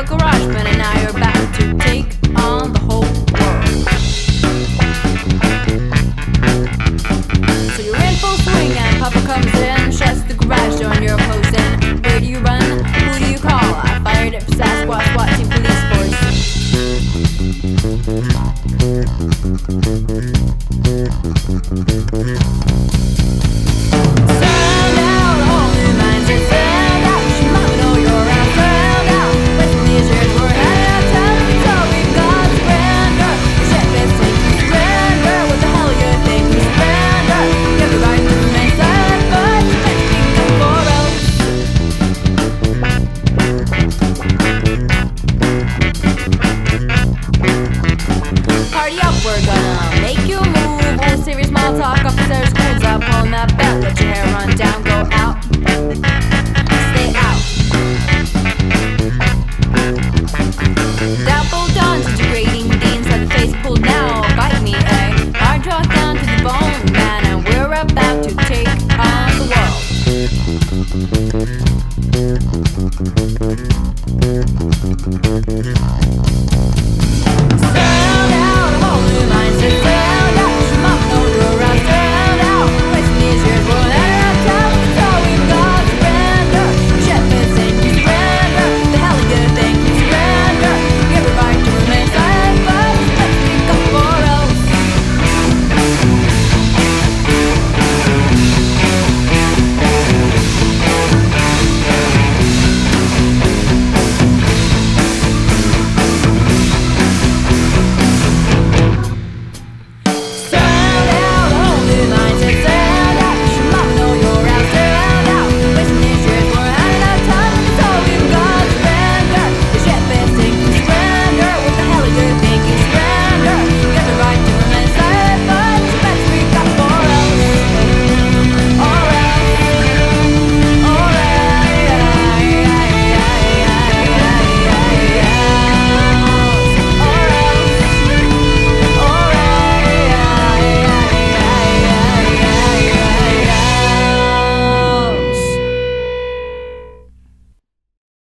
a garage band, and now you're about to take on the whole world. So you're in full swing and Papa comes in, shuts the garage door and you're opposing. Where do you run? Who do you call? I fired it for Sasquatch, watching police force. Send out all new minds, just send out. You might know you're around, send out. With these years we're headed out town, so we've got surrender. The ship is sinking, surrender. What the hell you think we surrender? You have the right to remain silent, but you can't speak up for us. Party up, we're gonna make you move. All serious small talk, upstairs, schools up on that belt. Let your hair run down, go out. Stay out. Doubtful dawns, degrading deans, let the face pull now. Bite me, eh? Hard talk down to the bone, man, and we're about to take on the world.